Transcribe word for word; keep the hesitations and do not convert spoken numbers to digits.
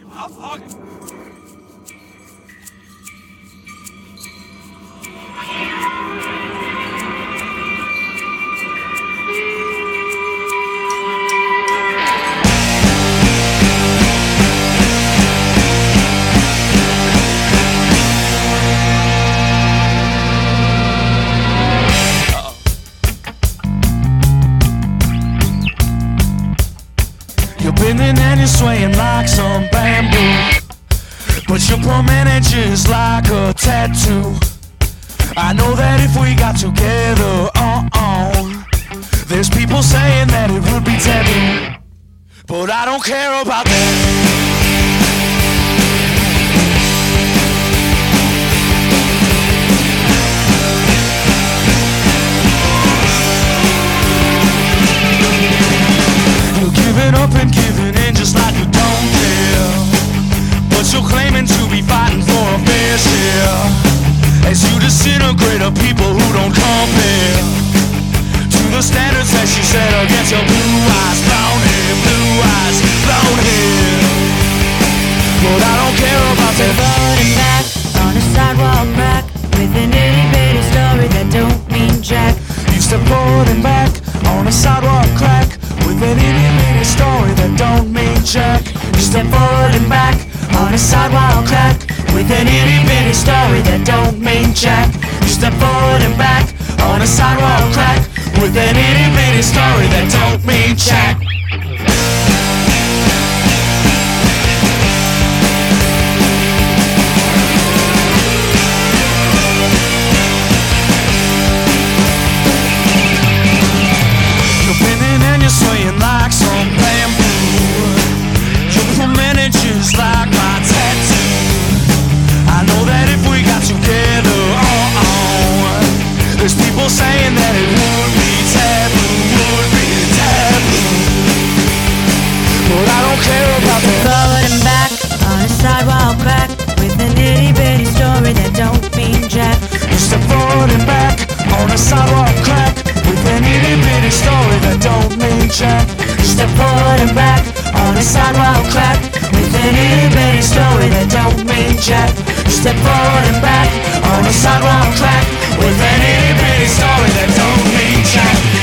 I'll fuck it. You're bending and you're swaying like some bamboo, but your permanent is like a tattoo. I know that if we got together, uh-uh, there's people saying that it would be taboo, but I don't care about that. Up and giving in just like you don't care, but you're claiming to be fighting for a fair share, as you disintegrate a people who don't compare to the standards that you set against your blue eyes, brown hair, blue eyes, brown hair. But I don't care about that. Floating back on a sidewalk crack with an itty bitty story that don't mean jack. You step forward and back on a sidewalk crack with an itty bitty story that don't mean jack. You step forward and back on a sidewalk crack with an itty bitty story that don't mean jack. You step forward and back on a sidewalk crack with an itty bitty story that don't mean jack. Swaying like some bamboo, your permanent is like my tattoo. I know that if we got together, uh-uh, there's people saying that it would be taboo, would be taboo, but I don't care about that. Floating back on a sidewalk crack with an itty bitty story that don't mean jack. You step forward and back on a sidewalk crack with an itty bitty story that don't mean jack. You step forward and back on a sidewalk crack with an itty bitty story that don't mean jack. You step forward and back on a sidewalk crack with an itty bitty story that don't mean jack.